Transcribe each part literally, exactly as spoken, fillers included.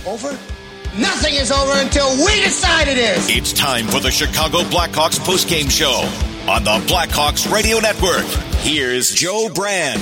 Over? Nothing is over until we decide it is. It's time for the Chicago Blackhawks postgame show on the Blackhawks Radio Network. Here's Joe Brand.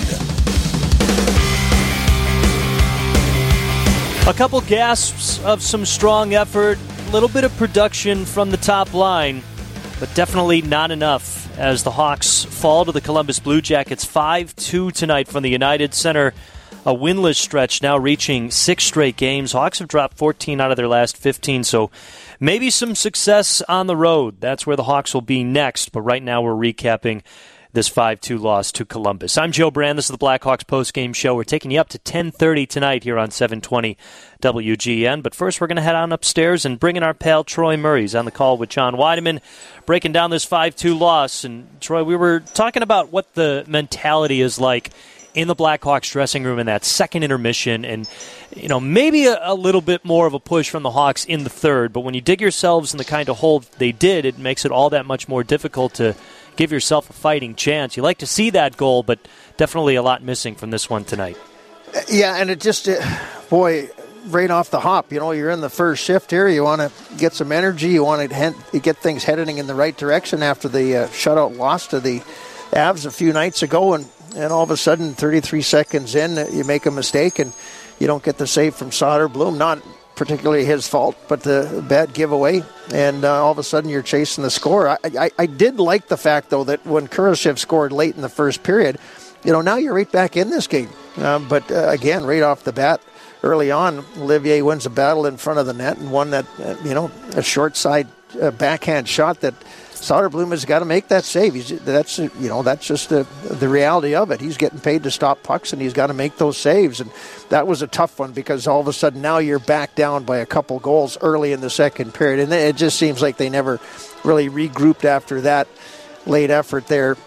A couple gasps of some strong effort, a little bit of production from the top line, but definitely not enough as the Hawks fall to the Columbus Blue Jackets five two tonight from the United Center. A winless stretch now reaching six straight games. Hawks have dropped fourteen out of their last fifteen, so maybe some success on the road. That's where the Hawks will be next, but right now we're recapping this five two loss to Columbus. I'm Joe Brand. This is the Blackhawks postgame show. We're taking you up to ten thirty tonight here on seven twenty W G N. But first, we're going to head on upstairs and bring in our pal Troy Murray. He's on the call with John Weideman, breaking down this five two loss. And Troy, we were talking about what the mentality is like in the Blackhawks dressing room in that second intermission, and you know maybe a, a little bit more of a push from the Hawks in the third. But when you dig yourselves in the kind of hole they did, it makes it all that much more difficult to give yourself a fighting chance. You like to see that goal, but definitely a lot missing from this one tonight. Yeah, and it just, it, boy, right off the hop, you know, you're in the first shift here. You want to get some energy. You want to get things heading in the right direction after the uh, shutout loss to the Avs a few nights ago, and, and all of a sudden, thirty-three seconds in, you make a mistake, and you don't get the save from Soderblom. Not particularly his fault, but the bad giveaway, and uh, all of a sudden you're chasing the score. I, I, I did like the fact, though, that when Kurashev scored late in the first period, you know, now you're right back in this game. Uh, but uh, again, right off the bat, early on, Olivier wins a battle in front of the net and won that, uh, you know, a short side uh, backhand shot that Soderblom has got to make that save. He's, that's you know that's just the, the reality of it. He's getting paid to stop pucks, and he's got to make those saves. And that was a tough one because all of a sudden now you're back down by a couple goals early in the second period, and it just seems like they never really regrouped after that late effort there.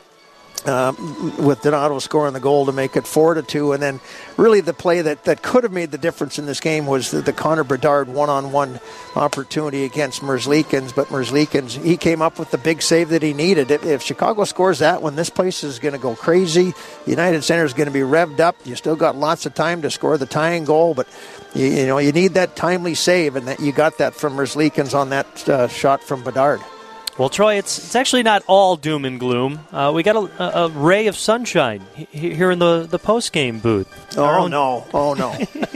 Um, with Donato scoring the goal to make it four to two, and then really the play that, that could have made the difference in this game was the, the Connor Bedard one-on-one opportunity against Merzlikins. But Merzlikins, he came up with the big save that he needed. If, if Chicago scores that one, this place is going to go crazy. United Center is going to be revved up. You still got lots of time to score the tying goal, but you, you know you need that timely save, and that you got that from Merzlikins on that uh, shot from Bedard. Well, Troy, it's it's actually not all doom and gloom. Uh, we got a, a, a ray of sunshine here in the, the post-game booth. Oh, own... no. Oh, no.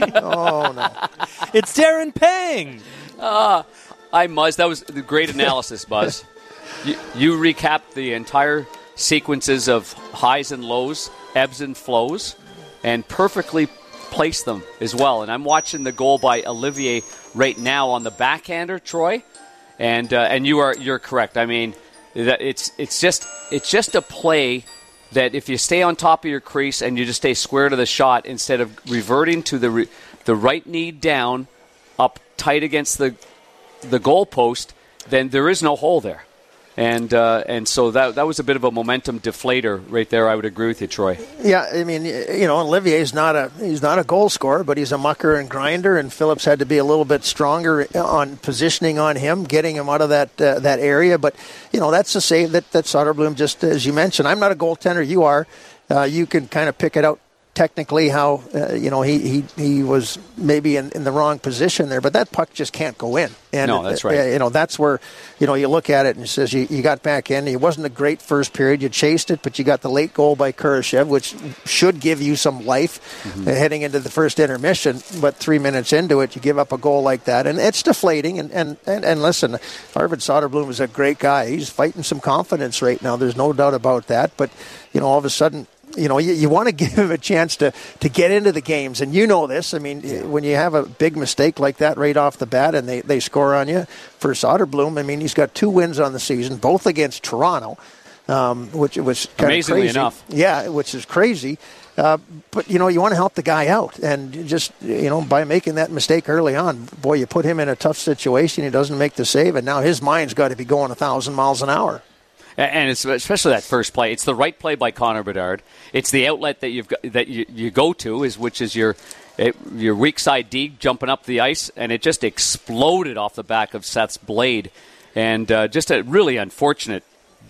oh, no. It's Darren Pang. Uh, hi, Muzz. That was a great analysis, Buzz. you, you recapped the entire sequences of highs and lows, ebbs and flows, and perfectly placed them as well. And I'm watching the goal by Olivier right now on the backhander, Troy. And uh, and you are you're correct. I mean, that it's it's just it's just a play that if you stay on top of your crease and you just stay square to the shot instead of reverting to the re- the right knee down, up tight against the the goalpost, then there is no hole there. And uh, and so that that was a bit of a momentum deflator right there. I would agree with you, Troy. Yeah, I mean, you know, Olivier's not a he's not a goal scorer, but he's a mucker and grinder. And Phillips had to be a little bit stronger on positioning on him, getting him out of that uh, that area. But you know, that's a save that that Soderblom, just as you mentioned. I'm not a goaltender. You are. Uh, you can kind of pick it out technically how uh, you know he, he, he was maybe in, in the wrong position there, but that puck just can't go in. And no, that's right. Uh, you know that's where you know you look at it and it says you, you got back in. It wasn't a great first period. You chased it, but you got the late goal by Kurashev, which should give you some life mm-hmm. uh, heading into the first intermission. But three minutes into it, you give up a goal like that, and it's deflating. And and, and, and listen, Arvid Soderblom is a great guy. He's fighting some confidence right now. There's no doubt about that. But you know, all of a sudden, you know, you, you want to give him a chance to, to get into the games. And you know this. I mean, yeah. when you have a big mistake like that right off the bat and they, they score on you for Soderblom, I mean, he's got two wins on the season, both against Toronto, um, which was kind Amazingly of crazy. enough. Yeah, which is crazy. Uh, but, you know, you want to help the guy out. And just, you know, by making that mistake early on, boy, you put him in a tough situation. He doesn't make the save, and now his mind's got to be going a thousand miles an hour. And it's especially that first play. It's the right play by Connor Bedard. It's the outlet that you've got, that you, you go to, is which is your it, your weak side D jumping up the ice, and it just exploded off the back of Seth's blade. And uh, just a really unfortunate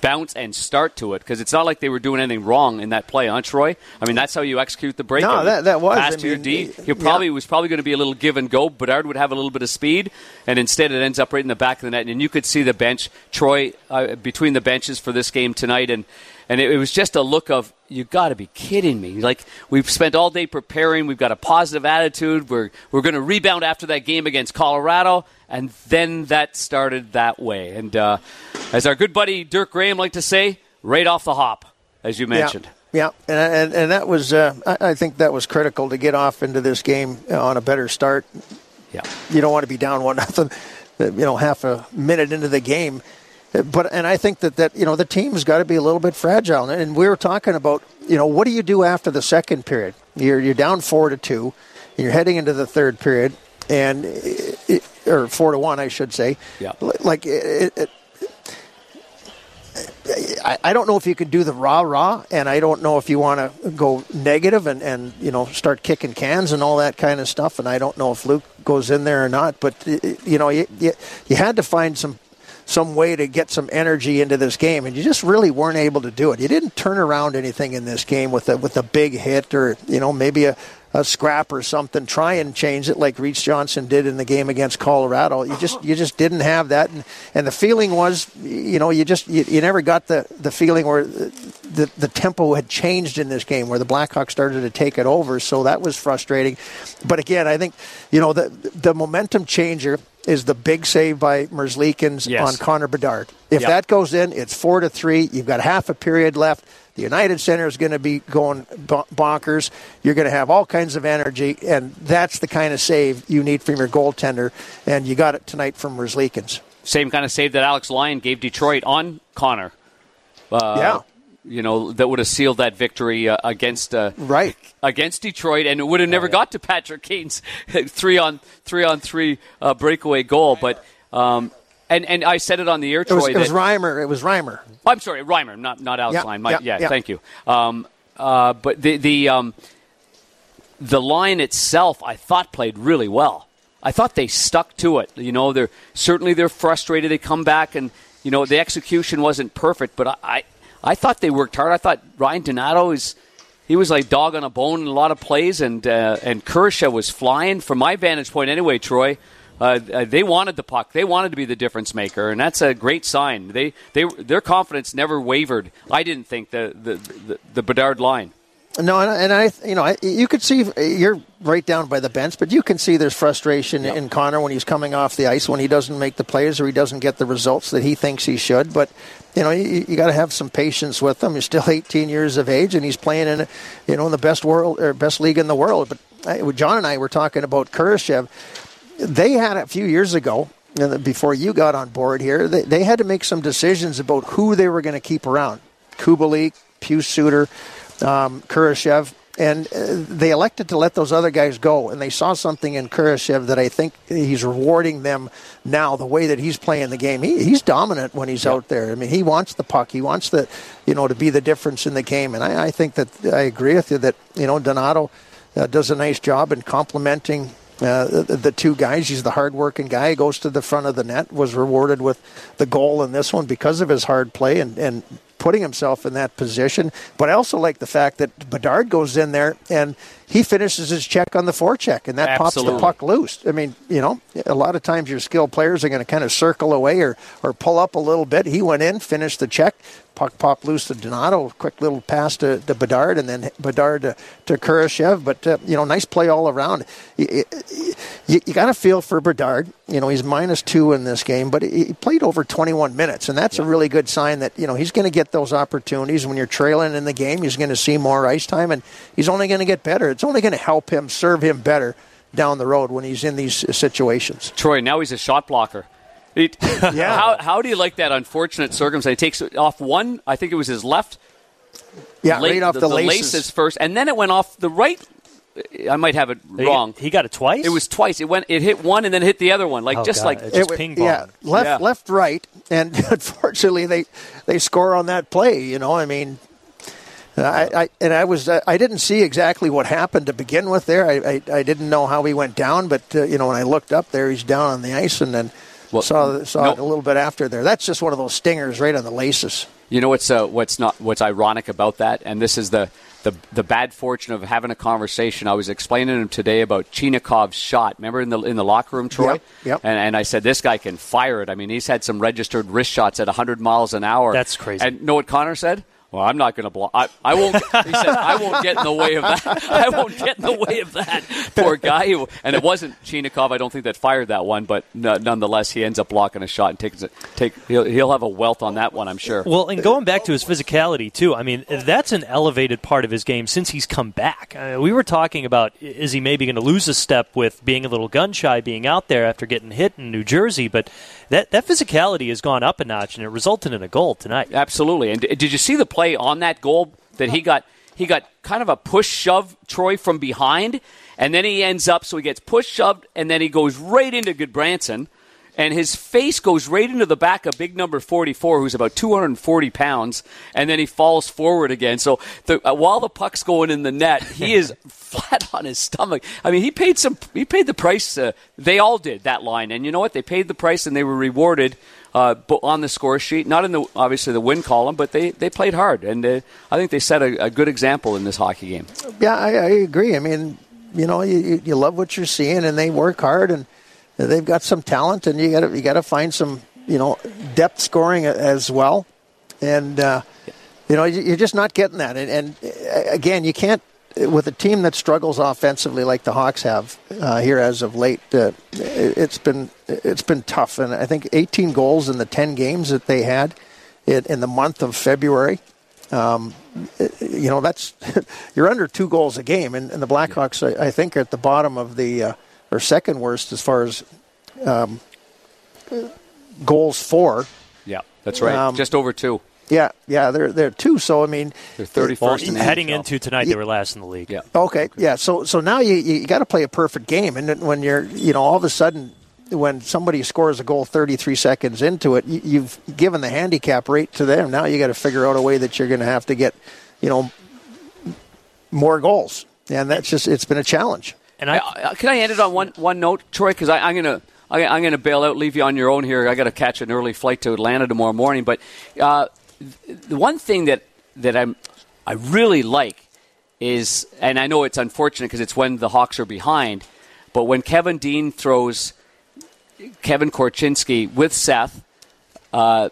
bounce and start to it, because it's not like they were doing anything wrong in that play, huh, Troy? I mean, that's how you execute the breakout. No, that, that was. Pass I to your mean, D. He probably yeah. was probably going to be a little give and go. Bedard would have a little bit of speed, and instead it ends up right in the back of the net. And you could see the bench, Troy, uh, between the benches for this game tonight, and and it, it was just a look of, you got to be kidding me. Like, we've spent all day preparing. We've got a positive attitude. We're we're going to rebound after that game against Colorado. And then that started that way. And uh, as our good buddy Dirk Graham liked to say, right off the hop, as you mentioned. Yeah, yeah. And, and, and that was, uh, I, I think that was critical to get off into this game on a better start. Yeah. You don't want to be down one nothing, you know, half a minute into the game. But and I think that, that you know, the team's got to be a little bit fragile. And we were talking about, you know, what do you do after the second period? You're you're down four to two, and you're heading into the third period, and it, or four to one, I should say. Yeah. Like it, it, I, I don't know if you can do the rah rah, and I don't know if you want to go negative and, and you know start kicking cans and all that kind of stuff. And I don't know if Luke goes in there or not. But you know, you you, you had to find some. some way to get some energy into this game, and you just really weren't able to do it. You didn't turn around anything in this game with a with a big hit or, you know, maybe a, a scrap or something. Try and change it like Reese Johnson did in the game against Colorado. You just you just didn't have that, and, and the feeling was, you know, you just you, you never got the, the feeling where the the tempo had changed in this game, where the Blackhawks started to take it over. So that was frustrating. But again, I think, you know, the the momentum changer is the big save by Merzlikins yes. on Connor Bedard. If yep. that goes in, it's four to three. You've got half a period left. The United Center is going to be going bonkers. You're going to have all kinds of energy, and that's the kind of save you need from your goaltender, and you got it tonight from Merzlikins. Same kind of save that Alex Lyon gave Detroit on Connor. Uh, yeah. You know, that would have sealed that victory uh, against uh, right against Detroit, and it would have never oh, yeah. got to Patrick Kane's three on three on three uh, breakaway goal. But um, and and I said it on the air, Troy. It was, it was that, Reimer. It was Reimer. I'm sorry, Reimer, not not Alex yeah, Lyon. My, yeah, yeah, yeah, thank you. Um, uh, but the the um, the line itself, I thought, played really well. I thought they stuck to it. You know, they're certainly they're frustrated. They come back, and you know the execution wasn't perfect, but I. I I thought they worked hard. I thought Ryan Donato is he was like dog on a bone in a lot of plays, and uh, and Kurashev was flying. From my vantage point, anyway, Troy, uh, they wanted the puck. They wanted to be the difference maker, and that's a great sign. They they their confidence never wavered. I didn't think the the the, the Bedard line. No, and, and I, you know, I, you could see you're right down by the bench, but you can see there's frustration yep. in Connor when he's coming off the ice, when he doesn't make the plays or he doesn't get the results that he thinks he should. But you know, you, you got to have some patience with him. He's still eighteen years of age, and he's playing in, you know, in the best world or best league in the world. But I, John and I were talking about Kurashev. They had a few years ago, before you got on board here, they, they had to make some decisions about who they were going to keep around. Kubalik, Pius Suter. Um, Kurashev, and uh, they elected to let those other guys go, and they saw something in Kurashev that I think he's rewarding them now, the way that he's playing the game. He, he's dominant when he's yep. out there. I mean, he wants the puck. He wants the, you know, to be the difference in the game, and I, I think that I agree with you that, you know, Donato uh, does a nice job in complementing Uh, the, the two guys. He's the hard-working guy. He goes to the front of the net, was rewarded with the goal in this one because of his hard play and, and putting himself in that position. But I also like the fact that Bedard goes in there and he finishes his check on the forecheck, and that Absolutely. pops the puck loose. I mean, you know, a lot of times your skilled players are going to kind of circle away or, or pull up a little bit. He went in, finished the check, puck popped loose to Donato, quick little pass to, to Bedard, and then Bedard to, to Kurashev. But, uh, you know, nice play all around. You, you, you got to feel for Bedard. You know, he's minus two in this game, but he played over twenty-one minutes, and that's yeah. a really good sign that, you know, he's going to get those opportunities. When you're trailing in the game, he's going to see more ice time, and he's only going to get better. It's only going to help him, serve him better down the road when he's in these situations. Troy, now he's a shot blocker. It, yeah. How, how do you like that unfortunate circumstance? He takes off one, I think it was his left. Yeah, la- right off the, the, the laces. laces first, and then it went off the right. I might have it wrong. He, he got it twice? It was twice. It went. It hit one and then hit the other one, like oh, just God. like it just it, ping pong. Yeah, left, yeah. left, right, and unfortunately they they score on that play. You know, I mean. I, I and I was uh, I didn't see exactly what happened to begin with there. I I, I didn't know how he went down, but uh, you know when I looked up there, he's down on the ice, and then well, saw saw no. it a little bit after there. That's just one of those stingers right on the laces. You know what's uh, what's not what's ironic about that, and this is the, the the bad fortune of having a conversation. I was explaining to him today about Chinakov's shot. Remember in the in the locker room, Troy? Yep, yep. And, and I said this guy can fire it. I mean, he's had some registered wrist shots at one hundred miles an hour. That's crazy. And know what Connor said? Well, I'm not going to block. I, I won't. He said, "I won't get in the way of that. I won't get in the way of that." Poor guy. And it wasn't Chinikov. I don't think that fired that one, but no, nonetheless, he ends up blocking a shot and takes it. Take. He'll, he'll have a wealth on that one, I'm sure. Well, and going back to his physicality too. I mean, that's an elevated part of his game since he's come back. I mean, we were talking about is he maybe going to lose a step with being a little gun shy, being out there after getting hit in New Jersey, but that that physicality has gone up a notch, and it resulted in a goal tonight. Absolutely. And did you see the play on that goal that he got? He got kind of a push shove, Troy, from behind, and then he ends up, so he gets push shoved, and then he goes right into Goodbranson, and his face goes right into the back of big number forty-four, who's about two hundred forty pounds, and then he falls forward again. So the, uh, while the puck's going in the net, he is flat on his stomach. I mean, he paid some. He paid the price. Uh, they all did, that line, and you know what? They paid the price, and they were rewarded uh, on the score sheet. Not in the obviously the win column, but they, they played hard, and uh, I think they set a, a good example in this hockey game. Yeah, I, I agree. I mean, you know, you, you love what you're seeing, and they work hard, and they've got some talent, and you got to you got to find some, you know, depth scoring as well, and uh, you know you're just not getting that. And, and again, you can't with a team that struggles offensively like the Hawks have uh, here as of late. Uh, it's been it's been tough, and I think eighteen goals in the ten games that they had in, in the month of February. Um, you know, that's you're under two goals a game, and, and the Blackhawks, I, I think, are at the bottom of the. Uh, or second worst as far as um, goals for. Yeah, that's right. Um, Just over two. Yeah, yeah, they're they're two. So I mean, they're thirty-first. Well, in the heading N H L. into tonight, they were last in the league. Yeah. Okay. Yeah. So so now you you got to play a perfect game, and when you're you know all of a sudden when somebody scores a goal thirty-three seconds into it, you, you've given the handicap rate to them. Now you got to figure out a way that you're going to have to get you know more goals, and that's just it's been a challenge. And I, uh, can I end it on one, one note, Troy? Because I'm gonna I, I'm gonna bail out, leave you on your own here. I got to catch an early flight to Atlanta tomorrow morning. But uh, the one thing that that I'm I really like is, and I know it's unfortunate because it's when the Hawks are behind, but when Kevin Dean throws Kevin Korchinski with Seth, uh,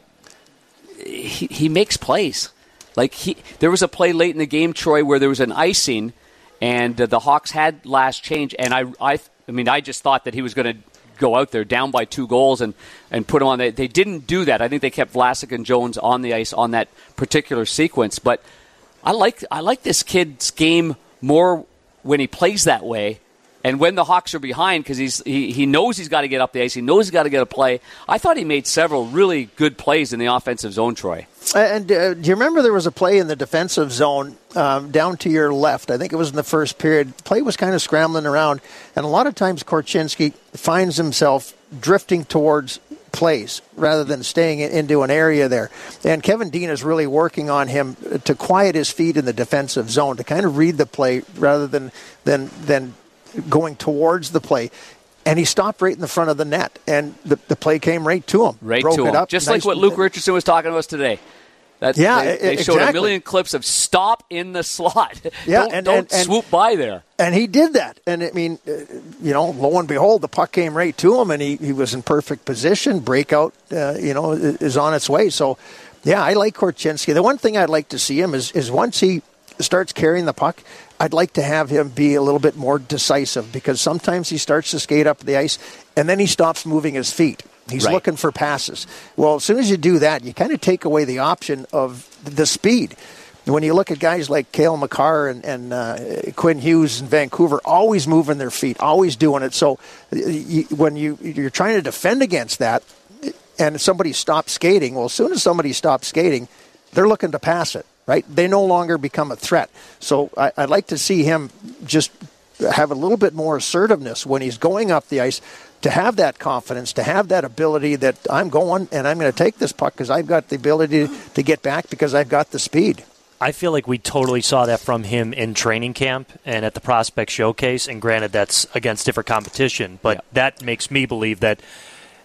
he he makes plays. Like he, there was a play late in the game, Troy, where there was an icing. And uh, the Hawks had last change, and I, I, I mean, I just thought that he was going to go out there down by two goals and, and put him on. They, they didn't do that. I think they kept Vlasic and Jones on the ice on that particular sequence. But I like I like this kid's game more when he plays that way, and when the Hawks are behind because he's he, he knows he's got to get up the ice. He knows he's got to get a play. I thought he made several really good plays in the offensive zone, Troy. And uh, do you remember there was a play in the defensive zone um, down to your left? I think it was in the first period. Play was kind of scrambling around, and a lot of times Korchinski finds himself drifting towards plays rather than staying into an area there. And Kevin Dean is really working on him to quiet his feet in the defensive zone, to kind of read the play rather than than than going towards the play. And he stopped right in the front of the net, and the, the play came right to him. Right broke to it him. Up. Just nice. like what Luke Richardson was talking to us today. That's, yeah, they, they exactly. showed a million clips of stop in the slot. Yeah, don't and, don't and, and, swoop by there. And he did that. And, I mean, uh, you know, lo and behold, the puck came right to him, and he, he was in perfect position. Breakout, uh, you know, is on its way. So, yeah, I like Korchinski. The one thing I'd like to see him is, is once he starts carrying the puck, I'd like to have him be a little bit more decisive, because sometimes he starts to skate up the ice and then he stops moving his feet. He's right. looking for passes. Well, as soon as you do that, you kind of take away the option of the speed. When you look at guys like Cale Makar and, and uh, Quinn Hughes in Vancouver, always moving their feet, always doing it. So you, when you, you're trying to defend against that and somebody stops skating, well, as soon as somebody stops skating, they're looking to pass it. Right? They no longer become a threat. So I, I'd like to see him just have a little bit more assertiveness when he's going up the ice, to have that confidence, to have that ability that I'm going and I'm going to take this puck because I've got the ability to get back because I've got the speed. I feel like we totally saw that from him in training camp and at the Prospect Showcase, and granted that's against different competition, but yeah. that makes me believe that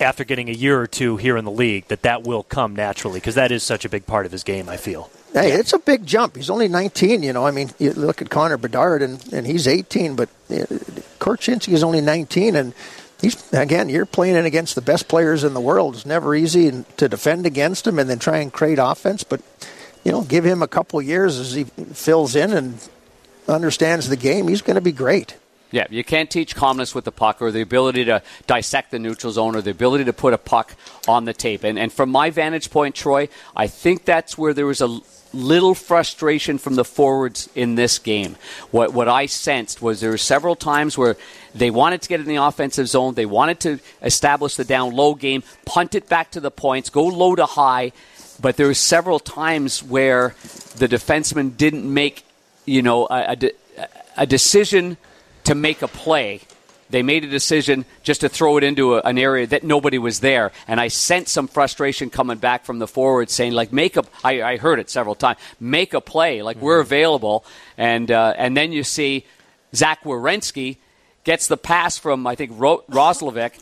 after getting a year or two here in the league, that that will come naturally, because that is such a big part of his game, I feel. Hey, it's a big jump. He's only nineteen, you know. I mean, you look at Connor Bedard, and, and he's eighteen, but uh, Korchinski is only nineteen, and he's, again, you're playing in against the best players in the world. It's never easy to defend against him and then try and create offense, but, you know, give him a couple years as he fills in and understands the game. He's going to be great. Yeah, you can't teach calmness with the puck or the ability to dissect the neutral zone or the ability to put a puck on the tape. And, and from my vantage point, Troy, I think that's where there was a little frustration from the forwards in this game. What what I sensed was there were several times where they wanted to get in the offensive zone, they wanted to establish the down-low game, punt it back to the points, go low to high, but there were several times where the defenseman didn't make, you know, a, a, de- a decision to make a play. They made a decision just to throw it into a, an area that nobody was there. And I sensed some frustration coming back from the forwards saying, like, make a, I, I heard it several times, make a play, like mm-hmm. we're available. And uh, and then you see Zach Werenski gets the pass from, I think, Ro- Roslovic,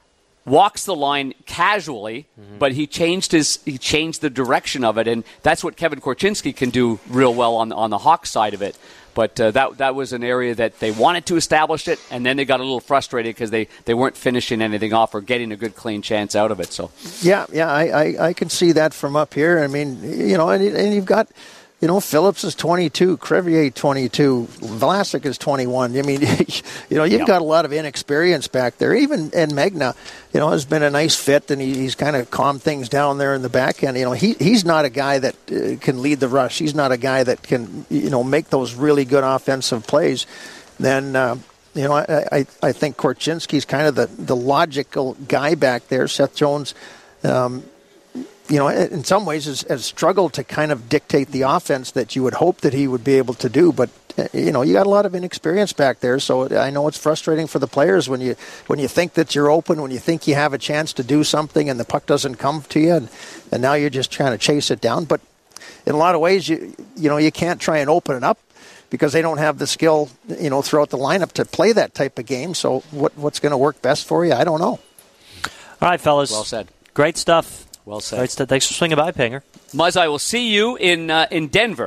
walks the line casually, mm-hmm. but he changed his he changed the direction of it. And that's what Kevin Korchinski can do real well on, on the Hawks side of it. But uh, that that was an area that they wanted to establish it, and then they got a little frustrated because they, they weren't finishing anything off or getting a good, clean chance out of it. So yeah, yeah, I, I, I can see that from up here. I mean, you know, and, and you've got, you know, Phillips is twenty-two, Crevier twenty-two, Vlasic is twenty-one. I mean, you know, you've yeah. got a lot of inexperience back there. Even and Megna, you know, has been a nice fit, and he, he's kind of calmed things down there in the back end. You know, he he's not a guy that uh, can lead the rush. He's not a guy that can, you know, make those really good offensive plays. Then, uh, you know, I, I I think Korchinski's kind of the the logical guy back there. Seth Jones. Um, you know, in some ways has, has struggled to kind of dictate the offense that you would hope that he would be able to do. But, you know, you got a lot of inexperience back there. So I know it's frustrating for the players when you when you think that you're open, when you think you have a chance to do something and the puck doesn't come to you. And, and now you're just trying to chase it down. But in a lot of ways, you you know, you can't try and open it up because they don't have the skill, you know, throughout the lineup to play that type of game. So what what's going to work best for you? I don't know. All right, fellas. Well said. Great stuff. Well said. Great stuff. Thanks for swinging by, Panger. Muzz, I will see you in uh, in Denver.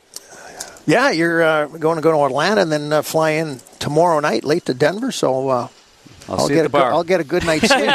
Yeah, you're uh, going to go to Atlanta and then uh, fly in tomorrow night late to Denver. So uh, I'll, I'll see get you at the a bar. Good, I'll get a good night's sleep.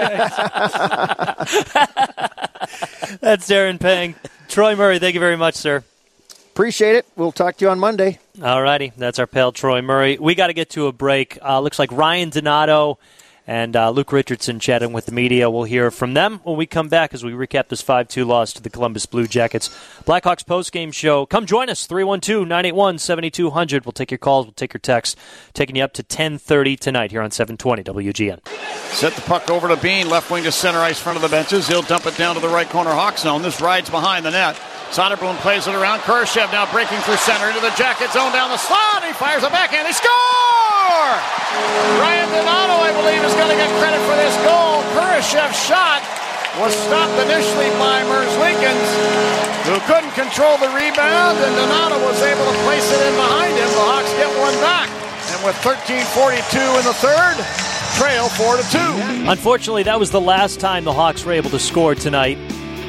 That's Darren Pang. Troy Murray, thank you very much, sir. Appreciate it. We'll talk to you on Monday. All righty. That's our pal Troy Murray. We got to get to a break. Uh, looks like Ryan Donato and uh, Luke Richardson chatting with the media. We'll hear from them when we come back as we recap this five two loss to the Columbus Blue Jackets. Blackhawks postgame show. Come join us, three one two, nine eight one, seven two zero zero. We'll take your calls. We'll take your texts. Taking you up to ten thirty tonight here on seven twenty W G N. Set the puck over to Bean, left wing to center ice, front of the benches. He'll dump it down to the right corner Hawk zone. This rides behind the net. Soderblom plays it around. Kurashev now breaking through center into the Jacket zone down the slot. He fires a backhand. They score! Ryan Donato, I believe, is going to get credit for this goal. Kurashev's shot was stopped initially by Merzlikins, who couldn't control the rebound, and Donato was able to place it in behind him. The Hawks get one back. And with thirteen forty-two in the third, trail four to two. Unfortunately, that was the last time the Hawks were able to score tonight.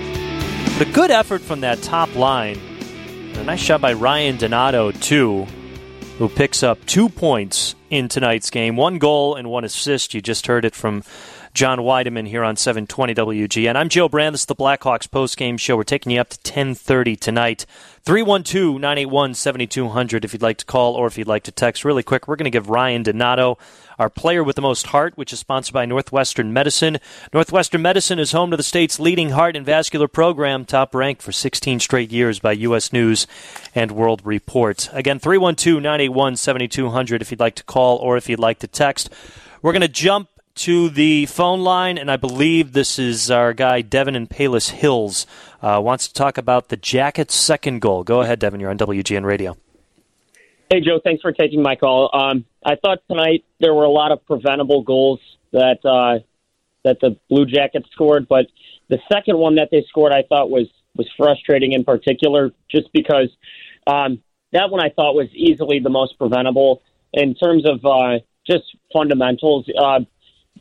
But a good effort from that top line. A nice shot by Ryan Donato, too, who picks up two points in tonight's game. One goal and one assist. You just heard it from John Weideman here on seven twenty W G N. I'm Joe Brand. This is the Blackhawks postgame show. We're taking you up to ten thirty tonight. three one two, nine eight one, seven two zero zero if you'd like to call or if you'd like to text. Really quick, we're going to give Ryan Donato our player with the most heart, which is sponsored by Northwestern Medicine. Northwestern Medicine is home to the state's leading heart and vascular program, top ranked for sixteen straight years by U S News and World Report. Again, three one two, nine eight one, seven two zero zero if you'd like to call or if you'd like to text. We're going to jump to the phone line, and I believe this is our guy, Devin in Palos Hills, uh, wants to talk about the Jackets' second goal. Go ahead, Devin. You're on W G N Radio. Hey, Joe. Thanks for taking my call. Um, I thought tonight there were a lot of preventable goals that uh, that the Blue Jackets scored, but the second one that they scored I thought was, was frustrating in particular just because um, that one I thought was easily the most preventable in terms of uh, just fundamentals. Uh,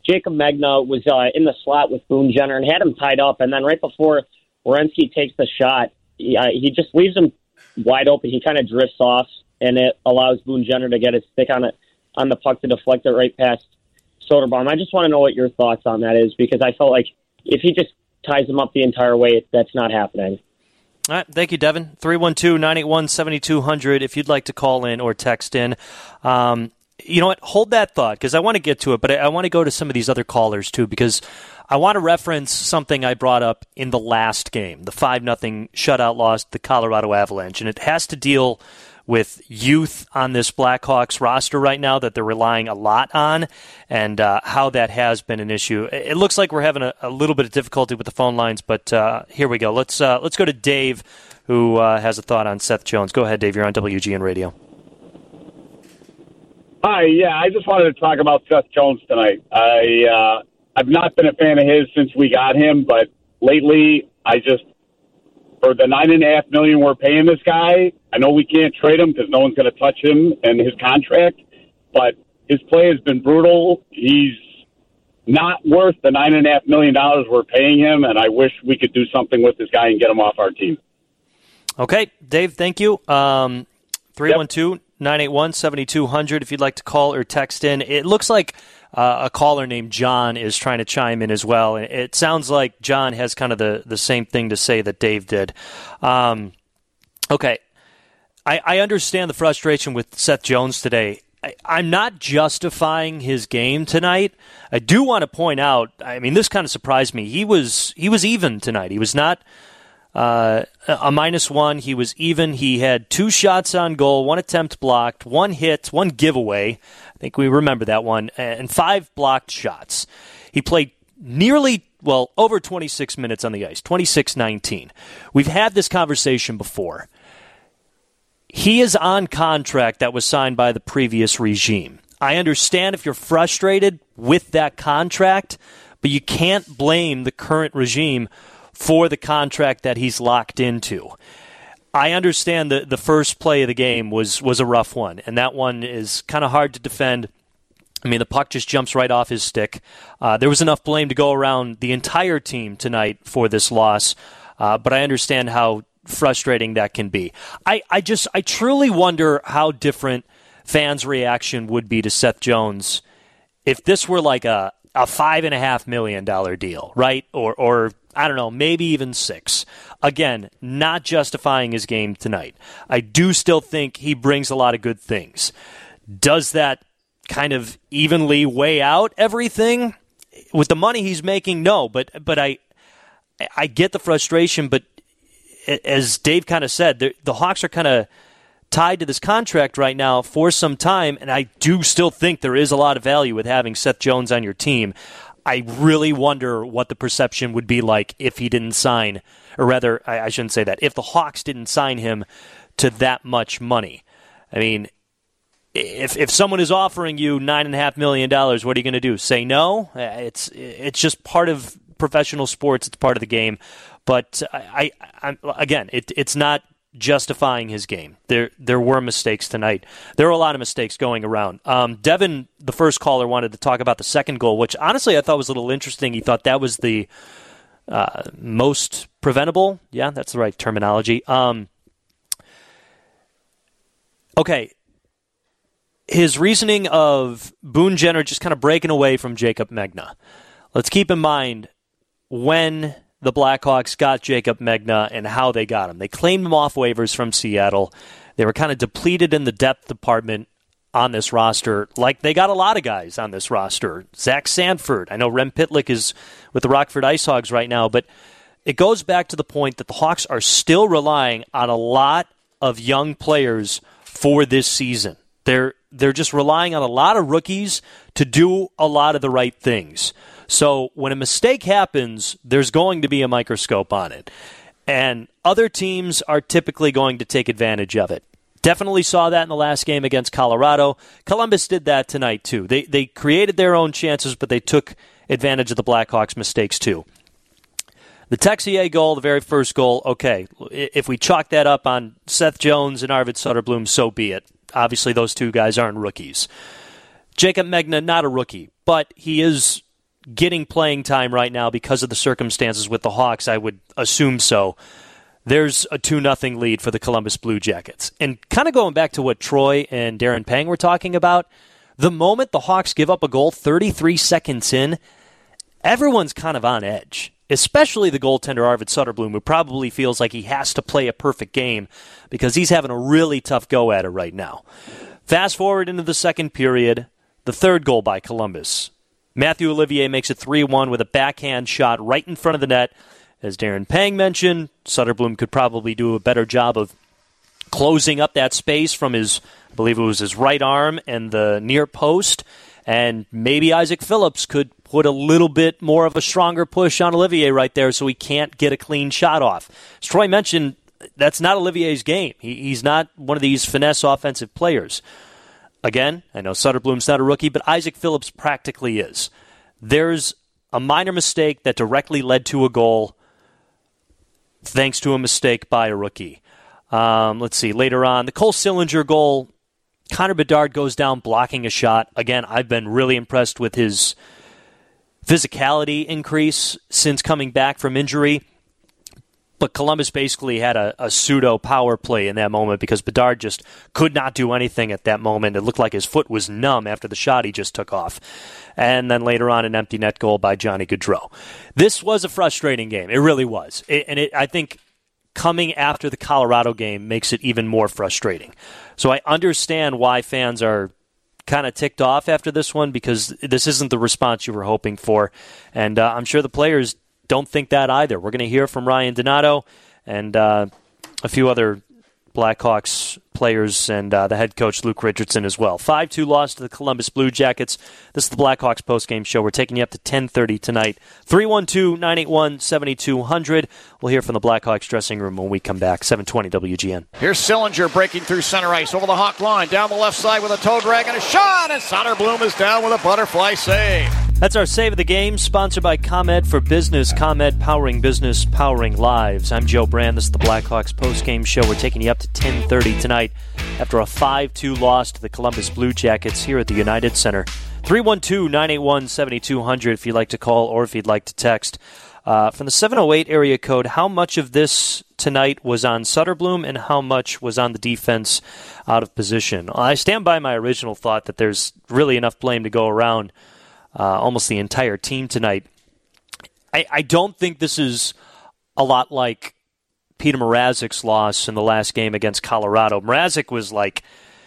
Jacob Megna was uh, in the slot with Boone Jenner and had him tied up, and then right before Werenski takes the shot, he, uh, he just leaves him wide open. He kind of drifts off, and it allows Boone Jenner to get his stick on it on the puck to deflect it right past Soderbaum. I just want to know what your thoughts on that is, because I felt like if he just ties him up the entire way, that's not happening. All right, thank you, Devin. three one two, nine eight one, seven two zero zero if you'd like to call in or text in. Um, you know what? Hold that thought, because I want to get to it, but I, I want to go to some of these other callers, too, because I want to reference something I brought up in the last game, the five nothing shutout loss to the Colorado Avalanche, and it has to deal with youth on this Blackhawks roster right now that they're relying a lot on, and uh, how that has been an issue. It looks like we're having a, a little bit of difficulty with the phone lines, but uh, here we go. Let's uh, let's go to Dave, who uh, has a thought on Seth Jones. Go ahead, Dave. You're on W G N Radio. Hi, yeah, I just wanted to talk about Seth Jones tonight. I, uh, I've not been a fan of his since we got him, but lately I just, for the nine and a half million we're paying this guy, I know we can't trade him because no one's going to touch him and his contract, but his play has been brutal. He's not worth the nine and a half million dollars we're paying him, and I wish we could do something with this guy and get him off our team. Okay, Dave, thank you. Um, three one two, nine eight one, seven two zero zero if you'd like to call or text in. It looks like uh, a caller named John is trying to chime in as well. It sounds like John has kind of the, the same thing to say that Dave did. Um, okay, I, I understand the frustration with Seth Jones today. I, I'm not justifying his game tonight. I do want to point out, I mean, this kind of surprised me. He was he was even tonight. He was not Uh, a minus one. He was even. He had two shots on goal, one attempt blocked, one hit, one giveaway. I think we remember that one, and five blocked shots. He played nearly, well, over twenty-six minutes on the ice, twenty-six nineteen. We've had this conversation before. He is on contract that was signed by the previous regime. I understand if you're frustrated with that contract, but you can't blame the current regime for the contract that he's locked into. I understand that the first play of the game was, was a rough one, and that one is kind of hard to defend. I mean, the puck just jumps right off his stick. Uh, there was enough blame to go around the entire team tonight for this loss, uh, but I understand how frustrating that can be. I, I just, I truly wonder how different fans' reaction would be to Seth Jones if this were like a, a five and a half million dollar deal, right? Or, or I don't know, maybe even six. Again, not justifying his game tonight. I do still think he brings a lot of good things. Does that kind of evenly weigh out everything? With the money he's making, no. But but I I get the frustration, but as Dave kind of said, the, the Hawks are kind of tied to this contract right now for some time, and I do still think there is a lot of value with having Seth Jones on your team. I really wonder what the perception would be like if he didn't sign, or rather, I, I shouldn't say that, if the Hawks didn't sign him to that much money. I mean, if if someone is offering you nine and a half million dollars, what are you going to do? Say no? It's it's just part of professional sports. It's part of the game. But I, I I'm, again, it, it's not justifying his game. There there were mistakes tonight. There were a lot of mistakes going around. Um, Devin, the first caller, wanted to talk about the second goal, which honestly I thought was a little interesting. He thought that was the uh, most preventable. Yeah, that's the right terminology. Um, okay. His reasoning of Boone Jenner just kind of breaking away from Jacob Megna. Let's keep in mind when the Blackhawks got Jacob Megna and how they got him. They claimed him off waivers from Seattle. They were kind of depleted in the depth department on this roster, like they got a lot of guys on this roster. Zach Sanford. I know Rem Pitlick is with the Rockford Ice Hogs right now, but it goes back to the point that the Hawks are still relying on a lot of young players for this season. They're they're just relying on a lot of rookies to do a lot of the right things. So when a mistake happens, there's going to be a microscope on it. And other teams are typically going to take advantage of it. Definitely saw that in the last game against Colorado. Columbus did that tonight, too. They they created their own chances, but they took advantage of the Blackhawks' mistakes, too. The Texier goal, the very first goal, okay, if we chalk that up on Seth Jones and Arvid Soderblom, so be it. Obviously, those two guys aren't rookies. Jacob Megna, not a rookie, but he is getting playing time right now because of the circumstances with the Hawks. I would assume so. There's a two nothing lead for the Columbus Blue Jackets. And kind of going back to what Troy and Darren Pang were talking about, the moment the Hawks give up a goal thirty-three seconds in, everyone's kind of on edge, especially the goaltender Arvid Soderblom, who probably feels like he has to play a perfect game because he's having a really tough go at it right now. Fast forward into the second period, the third goal by Columbus. Matthew Olivier makes it three one with a backhand shot right in front of the net. As Darren Pang mentioned, Soderblom could probably do a better job of closing up that space from his, I believe it was his right arm and the near post. And maybe Isaac Phillips could put a little bit more of a stronger push on Olivier right there so he can't get a clean shot off. As Troy mentioned, that's not Olivier's game. He, he's not one of these finesse offensive players. Again, I know Soderblom's not a rookie, but Isaac Phillips practically is. There's a minor mistake that directly led to a goal thanks to a mistake by a rookie. Um, let's see, later on, the Cole Sillinger goal, Connor Bedard goes down blocking a shot. Again, I've been really impressed with his physicality increase since coming back from injury. But Columbus basically had a, a pseudo power play in that moment because Bedard just could not do anything at that moment. It looked like his foot was numb after the shot he just took off. And then later on, an empty net goal by Johnny Gaudreau. This was a frustrating game. It really was. It, and it, I think coming after the Colorado game makes it even more frustrating. So I understand why fans are kind of ticked off after this one because this isn't the response you were hoping for. And uh, I'm sure the players don't think that either. We're going to hear from Ryan Donato and uh, a few other Blackhawks players and uh, the head coach Luke Richardson as well. five two loss to the Columbus Blue Jackets. This is the Blackhawks postgame show. We're taking you up to ten thirty tonight. three one two, nine eight one, seven two zero zero. We'll hear from the Blackhawks dressing room when we come back. seven twenty W G N. Here's Sillinger breaking through center ice over the Hawk line. Down the left side with a toe drag and a shot. And Soderblom is down with a butterfly save. That's our Save of the Game, sponsored by ComEd for Business. ComEd, powering business, powering lives. I'm Joe Brand. This is the Blackhawks postgame show. We're taking you up to ten thirty tonight after a five two loss to the Columbus Blue Jackets here at the United Center. three one two, nine eight one, seven two zero zero if you'd like to call or if you'd like to text. Uh, from the seven oh eight area code, how much of this tonight was on Soderblom and how much was on the defense out of position? I stand by my original thought that there's really enough blame to go around. Uh, almost the entire team tonight. I, I don't think this is a lot like Peter Mrazek's loss in the last game against Colorado. Mrazek was like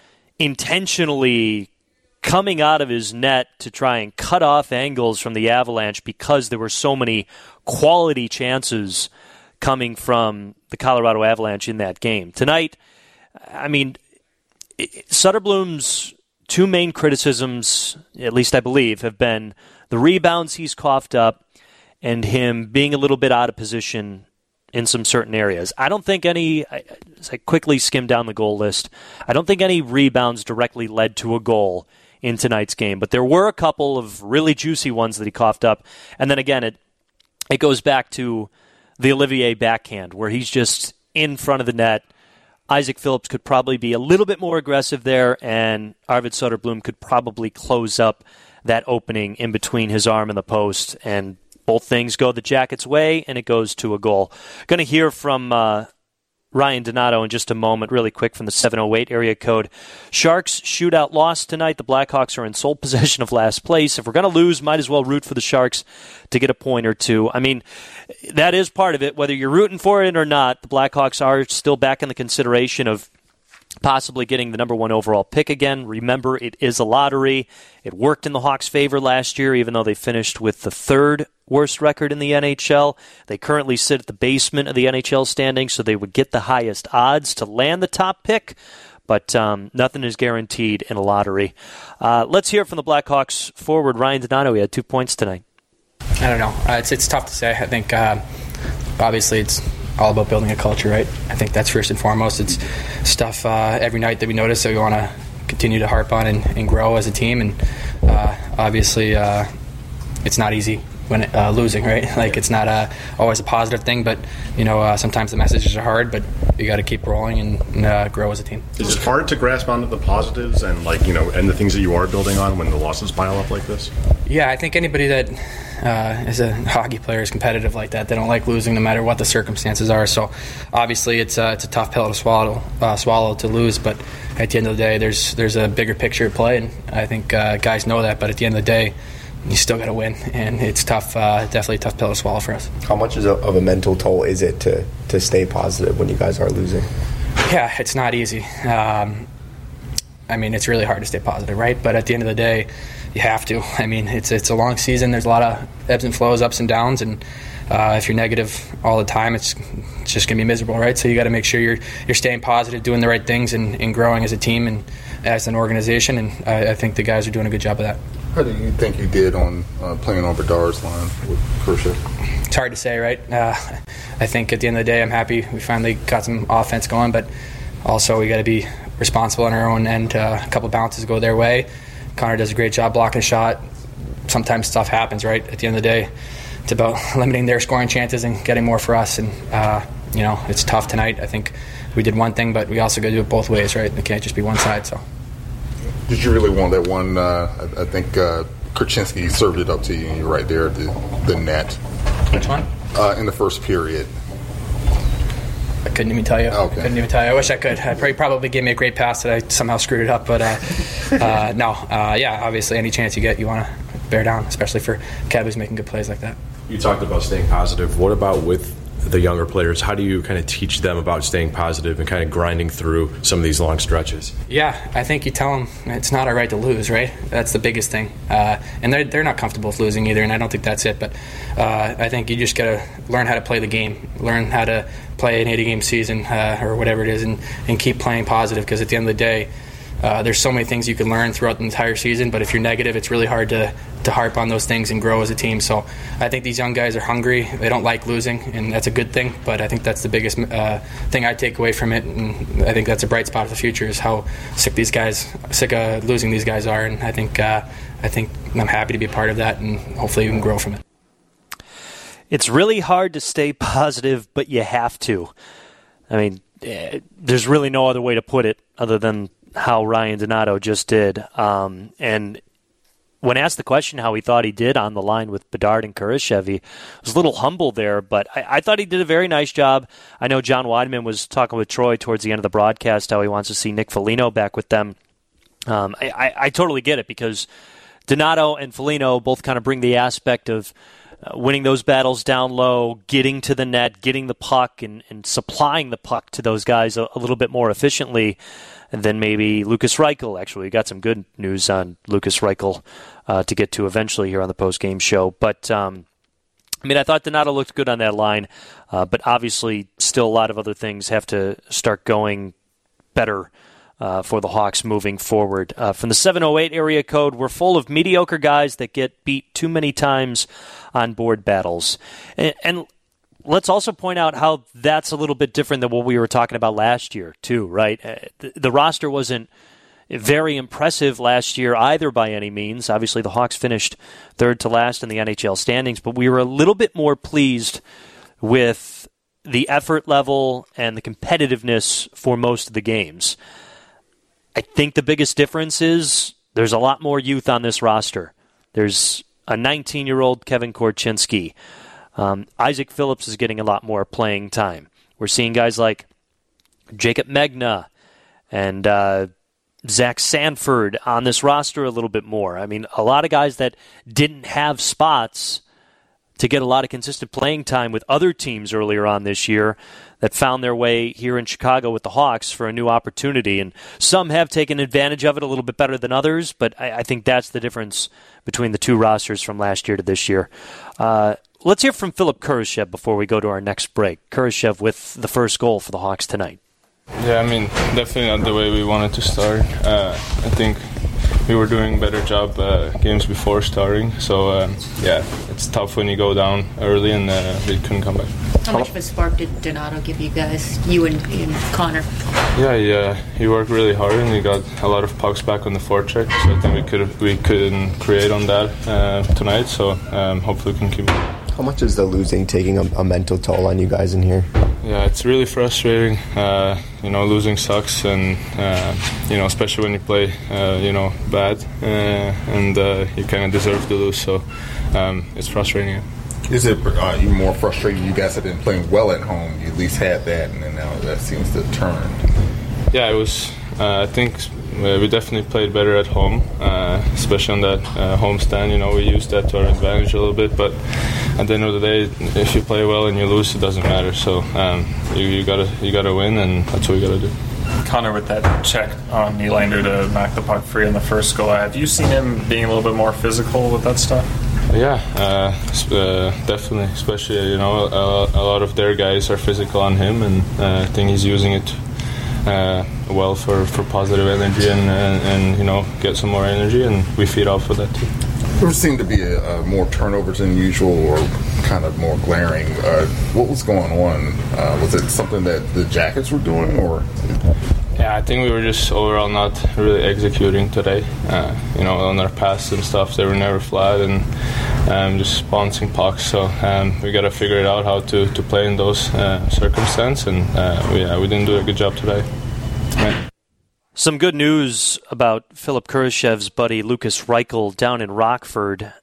intentionally coming out of his net to try and cut off angles from the Avalanche because there were so many quality chances coming from the Colorado Avalanche in that game. Tonight, I mean, it, Soderblom's two main criticisms, at least I believe, have been the rebounds he's coughed up and him being a little bit out of position in some certain areas. I don't think any, as I quickly skim down the goal list, I don't think any rebounds directly led to a goal in tonight's game, but there were a couple of really juicy ones that he coughed up. And then again, it it goes back to the Olivier backhand, where he's just in front of the net. Isaac Phillips could probably be a little bit more aggressive there, and Arvid Soderblom could probably close up that opening in between his arm and the post, and both things go the Jackets' way, and it goes to a goal. Going to hear from uh, Ryan Donato in just a moment, really quick from the seven oh eight area code. Sharks shootout loss tonight. The Blackhawks are in sole possession of last place. If we're going to lose, might as well root for the Sharks to get a point or two. I mean, that is part of it. Whether you're rooting for it or not, the Blackhawks are still back in the consideration of possibly getting the number one overall pick again. Remember, it is a lottery. It worked in the Hawks' favor last year, even though they finished with the third worst record in the N H L. They currently sit at the basement of the N H L standings, so they would get the highest odds to land the top pick, but um, nothing is guaranteed in a lottery. Uh, let's hear from the Blackhawks forward, Ryan Donato. He had two points tonight. I don't know. Uh, it's it's tough to say. I think uh, obviously it's all about building a culture, right? I think that's first and foremost. It's stuff uh, every night that we notice that we want to continue to harp on and, and grow as a team. And uh, obviously uh, it's not easy when uh, losing, right? Like it's not a, always a positive thing, but you know uh, sometimes the messages are hard, but you got to keep rolling and, and uh, grow as a team. Is it hard to grasp onto the positives and like you know and the things that you are building on when the losses pile up like this? Yeah, I think anybody that uh, is a hockey player is competitive like that. They don't like losing no matter what the circumstances are. So obviously it's uh, it's a tough pill to swallow uh, swallow to lose, but at the end of the day, there's there's a bigger picture at play, and I think uh, guys know that. But at the end of the day, you still got to win, and it's tough. Uh, definitely a tough pill to swallow for us. How much is a, of a mental toll is it to to stay positive when you guys are losing? Yeah, it's not easy. Um, I mean, it's really hard to stay positive, right? But at the end of the day, you have to. I mean, it's it's a long season. There's a lot of ebbs and flows, ups and downs, and uh, if you're negative all the time, it's, it's just gonna be miserable, right? So you got to make sure you're you're staying positive, doing the right things, and, and growing as a team and as an organization. And I, I think the guys are doing a good job of that. How do you think you did on uh, playing on Bedard's line with Khrushchev? It's hard to say, right? Uh, I think at the end of the day, I'm happy we finally got some offense going, but also we got to be responsible on our own end. Uh, a couple bounces go their way. Connor does a great job blocking a shot. Sometimes stuff happens, right? At the end of the day, it's about limiting their scoring chances and getting more for us. And, uh, you know, it's tough tonight. I think we did one thing, but we also got to do it both ways, right? It can't just be one side, so. Did you really want that one? Uh, I, I think uh, Korchinski served it up to you, and you're right there at the, the net. Which one? Uh, in the first period. I couldn't even tell you. Okay. I couldn't even tell you. I wish I could. I probably probably gave me a great pass that I somehow screwed it up. But uh, uh, no, uh, yeah, obviously any chance you get, you want to bear down, especially for Kev who's making good plays like that. You talked about staying positive. What about with the younger players? How do you kind of teach them about staying positive and kind of grinding through some of these long stretches? Yeah, I think you tell them it's not our right to lose, right? That's the biggest thing. Uh, and they're, they're not comfortable with losing either, and I don't think that's it. But uh, I think you just got to learn how to play the game, learn how to play an eighty-game season uh, or whatever it is, and, and keep playing positive, because at the end of the day, Uh, there's so many things you can learn throughout the entire season, but if you're negative, it's really hard to, to harp on those things and grow as a team. So I think these young guys are hungry. They don't like losing, and that's a good thing, but I think that's the biggest uh, thing I take away from it, and I think that's a bright spot of the future is how sick these guys, sick of losing these guys are, and I think, uh, I think I'm happy to be a part of that, and hopefully we can grow from it. It's really hard to stay positive, but you have to. I mean, there's really no other way to put it other than how Ryan Donato just did. Um, and when asked the question how he thought he did on the line with Bedard and Khrushchev, he was a little humble there, but I, I thought he did a very nice job. I know John Weidman was talking with Troy towards the end of the broadcast how he wants to see Nick Foligno back with them. Um, I, I, I totally get it, because Donato and Foligno both kind of bring the aspect of Uh, winning those battles down low, getting to the net, getting the puck, and, and supplying the puck to those guys a, a little bit more efficiently than maybe Lukas Reichel. Actually, we got some good news on Lukas Reichel uh, to get to eventually here on the post-game show. But, um, I mean, I thought Donato looked good on that line, uh, but obviously still a lot of other things have to start going better Uh, for the Hawks moving forward. Uh, from the seven oh eight area code, we're full of mediocre guys that get beat too many times on board battles. And, and let's also point out how that's a little bit different than what we were talking about last year, too, right? Uh, the, the roster wasn't very impressive last year either by any means. Obviously, the Hawks finished third to last in the N H L standings, but we were a little bit more pleased with the effort level and the competitiveness for most of the games. I think the biggest difference is there's a lot more youth on this roster. There's a nineteen-year-old Kevin Korchinski. Um, Isaac Phillips is getting a lot more playing time. We're seeing guys like Jacob Megna and uh, Zach Sanford on this roster a little bit more. I mean, a lot of guys that didn't have spots to get a lot of consistent playing time with other teams earlier on this year that found their way here in Chicago with the Hawks for a new opportunity. And some have taken advantage of it a little bit better than others, but I, I think that's the difference between the two rosters from last year to this year. Uh, let's hear from Philip Khrushchev before we go to our next break. Khrushchev with the first goal for the Hawks tonight. Yeah, I mean, definitely not the way we wanted to start. Uh, I think we were doing a better job uh, games before starting. So um, yeah, it's tough when you go down early and uh, we couldn't come back. How much of a spark did Donato give you guys, you and, and Connor? Yeah, yeah, he worked really hard and he got a lot of pucks back on the forecheck. So I think we could we couldn't create on that uh, tonight. So um, hopefully we can keep it. How much is the losing taking a, a mental toll on you guys in here? Yeah, it's really frustrating. Uh, you know, losing sucks, and uh, you know, especially when you play, uh, you know, bad, uh, and uh, you kind of deserve to lose. So um, it's frustrating. Is it uh, even more frustrating? You guys have been playing well at home. You at least had that, and then now that seems to have turned. Yeah, it was. Uh, I think we definitely played better at home, uh, especially on that uh, home stand. You know, we used that to our advantage a little bit. But at the end of the day, if you play well and you lose, it doesn't matter. So um, you, you gotta you gotta win, and that's what we gotta do. Connor, with that check on Nylander to knock the puck free on the first goal, have you seen him being a little bit more physical with that stuff? Yeah, uh, uh, definitely. Especially, you know, a, a lot of their guys are physical on him, and uh, I think he's using it uh, well for, for positive energy and, and, and, you know, get some more energy, and we feed off of that too. There seemed to be a, a more turnovers than usual, or kind of more glaring. Uh, what was going on? Uh, was it something that the Jackets were doing, or? Yeah, I think we were just overall not really executing today. Uh, you know, on our passes and stuff, they were never flat and um, just bouncing pucks. So um, we got to figure it out how to, to play in those uh, circumstances, and uh, we, yeah, we didn't do a good job today. Yeah. Some good news about Philip Kurashev's buddy Lukas Reichel down in Rockford.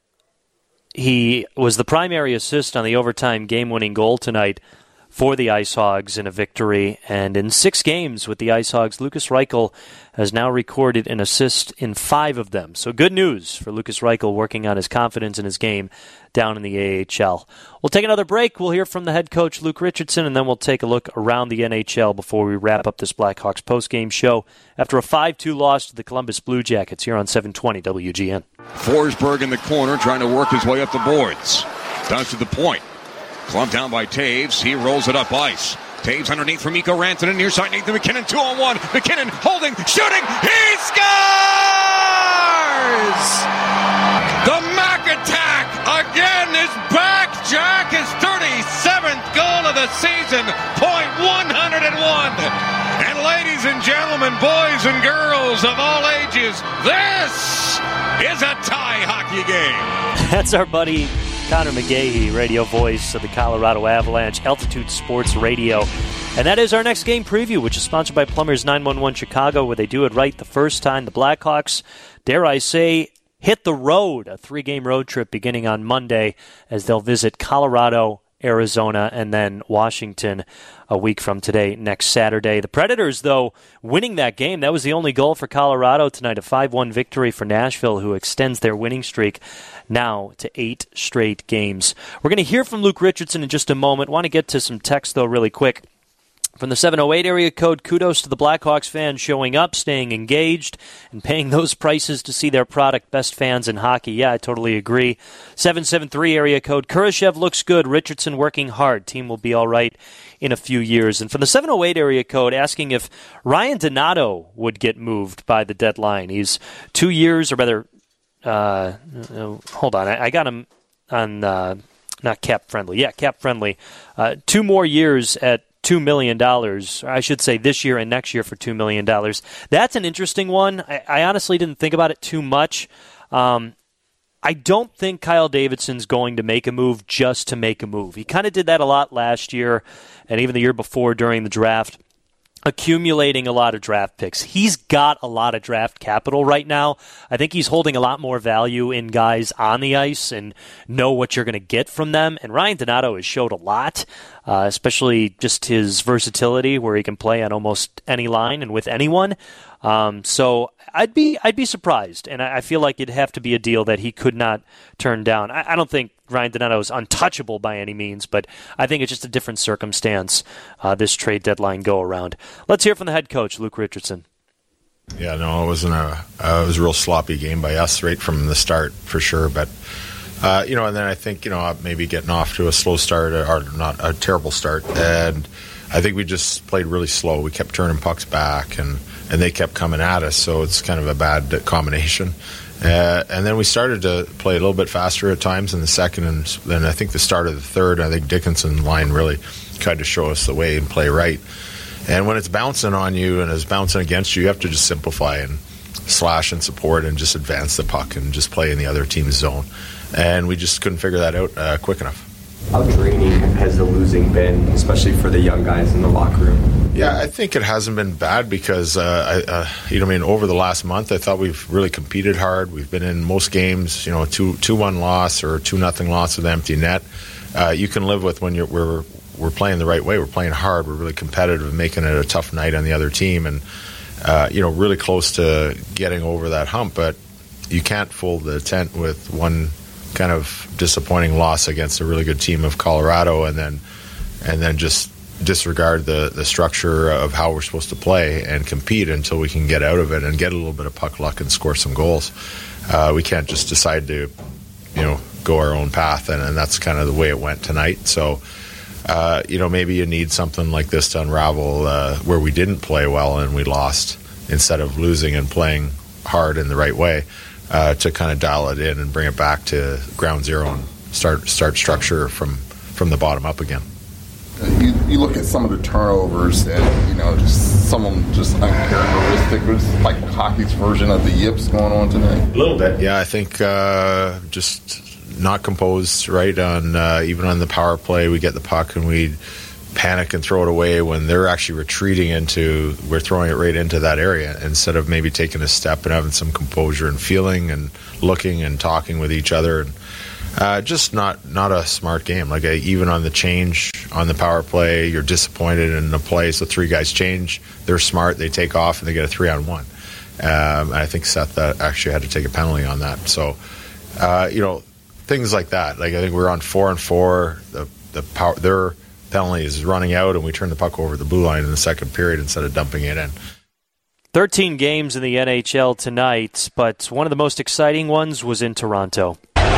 He was the primary assist on the overtime game-winning goal tonight for the Ice Hogs in a victory. And in six games with the Ice Hogs, Lukas Reichel has now recorded an assist in five of them. So good news for Lukas Reichel working on his confidence in his game down in the A H L. We'll take another break. We'll hear from the head coach, Luke Richardson, and then we'll take a look around the N H L before we wrap up this Blackhawks postgame show after a five two loss to the Columbus Blue Jackets here on seven twenty W G N. Forsberg in the corner trying to work his way up the boards. Does to the point. Clumped down by Taves. He rolls it up ice. Taves underneath from Mikko Rantanen. Near side Nathan MacKinnon. Two on one. MacKinnon holding, shooting. He scores! The Mac attack again is back. Jack, his thirty-seventh goal of the season. Point one oh one. And ladies and gentlemen, boys and girls of all ages, this is a tie hockey game. That's our buddy Connor McGahey, radio voice of the Colorado Avalanche, Altitude Sports Radio. And that is our next game preview, which is sponsored by Plumbers nine one one Chicago, where they do it right the first time. The Blackhawks, dare I say, hit the road, a three-game road trip beginning on Monday as they'll visit Colorado, Arizona, and then Washington a week from today, next Saturday. The Predators, though, winning that game. That was the only goal for Colorado tonight, a five one victory for Nashville, who extends their winning streak now to eight straight games. We're going to hear from Luke Richardson in just a moment. Want to get to some text, though, really quick. From the seven oh eight area code, kudos to the Blackhawks fans showing up, staying engaged, and paying those prices to see their product. Best fans in hockey. Yeah, I totally agree. seven seven three area code, Kurashev looks good. Richardson working hard. Team will be all right in a few years. And from the seven oh eight area code, asking if Ryan Donato would get moved by the deadline. He's two years, or rather, uh, hold on, I, I got him on, uh, not cap friendly. Yeah, cap friendly. Uh, two more years at two million dollars, I should say this year and next year for two million dollars. That's an interesting one. I, I honestly didn't think about it too much. Um, I don't think Kyle Davidson's going to make a move just to make a move. He kind of did that a lot last year and even the year before during the draft, accumulating a lot of draft picks. He's got a lot of draft capital right now. I think he's holding a lot more value in guys on the ice and know what you're going to get from them. And Ryan Donato has showed a lot, uh, especially just his versatility where he can play on almost any line and with anyone. Um, so I'd be I'd be surprised, and I, I feel like it'd have to be a deal that he could not turn down. I, I don't think Ryan Donato is untouchable by any means, but I think it's just a different circumstance, uh, this trade deadline go-around. Let's hear from the head coach, Luke Richardson. Yeah, no, it wasn't a uh, it was a real sloppy game by us right from the start, for sure, but uh, you know, and then I think, you know, maybe getting off to a slow start, or not a terrible start, and I think we just played really slow. We kept turning pucks back, and, and they kept coming at us, so it's kind of a bad combination. Uh, and then we started to play a little bit faster at times in the second, and then I think the start of the third, I think Dickinson line really tried to show us the way and play right. And when it's bouncing on you and it's bouncing against you, you have to just simplify and slash and support and just advance the puck and just play in the other team's zone. And we just couldn't figure that out uh, quick enough. How draining has the losing been, especially for the young guys in the locker room? Yeah, I think it hasn't been bad because, uh, I, uh, you know, I mean, over the last month, I thought we've really competed hard. We've been in most games, you know, two two one loss or two nothing loss with empty net. Uh, you can live with when you're we're we're playing the right way. We're playing hard. We're really competitive, making it a tough night on the other team, and uh, you know, really close to getting over that hump. But you can't fold the tent with one kind of disappointing loss against a really good team of Colorado, and then and then just disregard the, the structure of how we're supposed to play and compete until we can get out of it and get a little bit of puck luck and score some goals. Uh, we can't just decide to, you know, go our own path, and, and that's kind of the way it went tonight. So, uh, you know, maybe you need something like this to unravel uh, where we didn't play well and we lost instead of losing and playing hard in the right way. Uh, to kind of dial it in and bring it back to ground zero and start start structure from, from the bottom up again. You, you look at some of the turnovers and, you know, just some of them just uncharacteristic. It's like hockey's version of the yips going on tonight. A little bit. Yeah, I think uh, just not composed, right? On uh, even on the power play, we get the puck and we panic and throw it away when they're actually retreating into, we're throwing it right into that area instead of maybe taking a step and having some composure and feeling and looking and talking with each other. And uh, just not not a smart game. Like, uh, even on the change on the power play, you're disappointed in the play, so three guys change, they're smart, they take off and they get a three on one. Um, I think Seth uh, actually had to take a penalty on that. So uh, you know, things like that. Like, I think we're on four and four, the the power they're penalty is running out, and we turn the puck over the blue line in the second period instead of dumping it in. thirteen games in the N H L tonight, but one of the most exciting ones was in Toronto.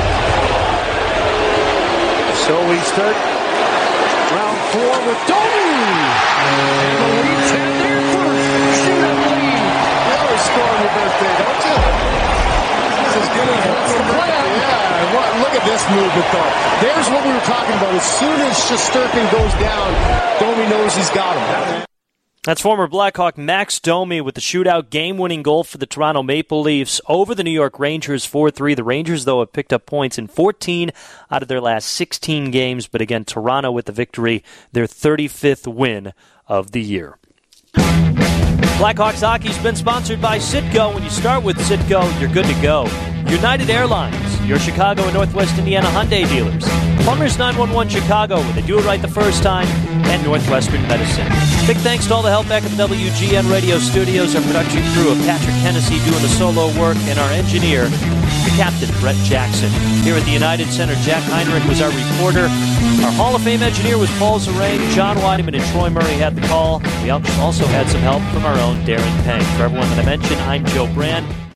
So we start round four with Domi. And the lead's in there first. Shootout lead. You always score on your birthday, don't you? This is good as what's the plan? Yeah, what, look at this movement, though. There's what we were talking about. As soon as Shesterkin goes down, Domi knows he's got him. That's former Blackhawk Max Domi with the shootout game-winning goal for the Toronto Maple Leafs over the New York Rangers four three. The Rangers, though, have picked up points in fourteen out of their last sixteen games. But again, Toronto with the victory, their thirty-fifth win of the year. Blackhawks hockey's been sponsored by Citgo. When you start with Citgo, you're good to go. United Airlines, your Chicago and Northwest Indiana Hyundai dealers. Plumbers nine one one Chicago, where they do it right the first time, and Northwestern Medicine. Big thanks to all the help back at the W G N radio studios, our production crew of Patrick Hennessy doing the solo work, and our engineer, the captain, Brett Jackson. Here at the United Center, Jack Heinrich was our reporter. Our Hall of Fame engineer was Paul Zarang. John Weideman and Troy Murray had the call. We also had some help from our own Darren Peng. For everyone that I mentioned, I'm Joe Brand.